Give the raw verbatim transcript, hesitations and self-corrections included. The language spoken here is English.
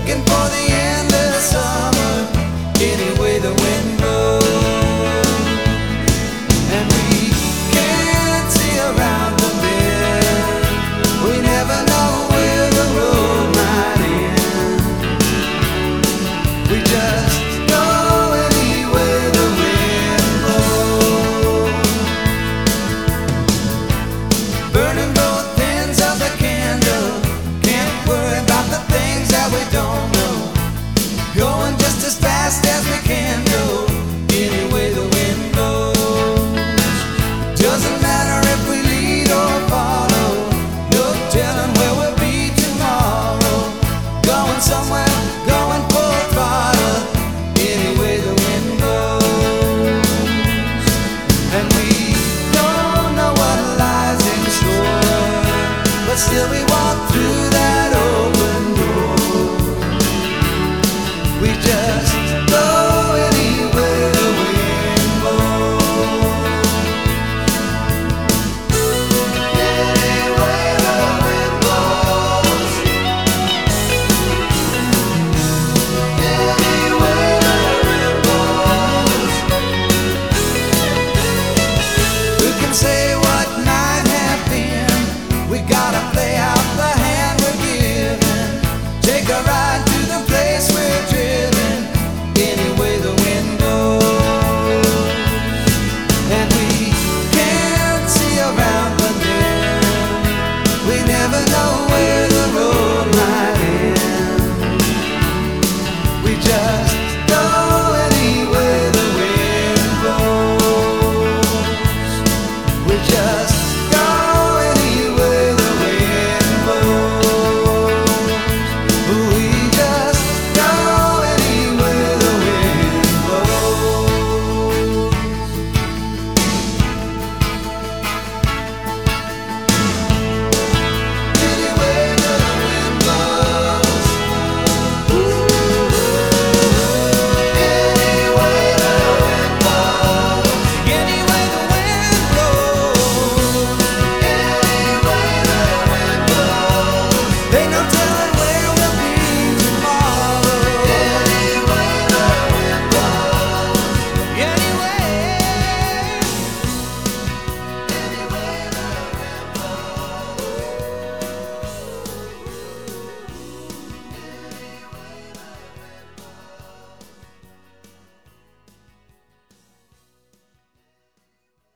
looking for the end of summer, any way the wind blows. And we can't see around the bend, we never know where the road might end. We just go any way the wind blows. Burning both ends of the candle, can't worry about the things that we don't know. Going just as fast as we can go, any way the wind blows. Doesn't matter if we lead or follow, no telling where we'll be tomorrow. Going somewhere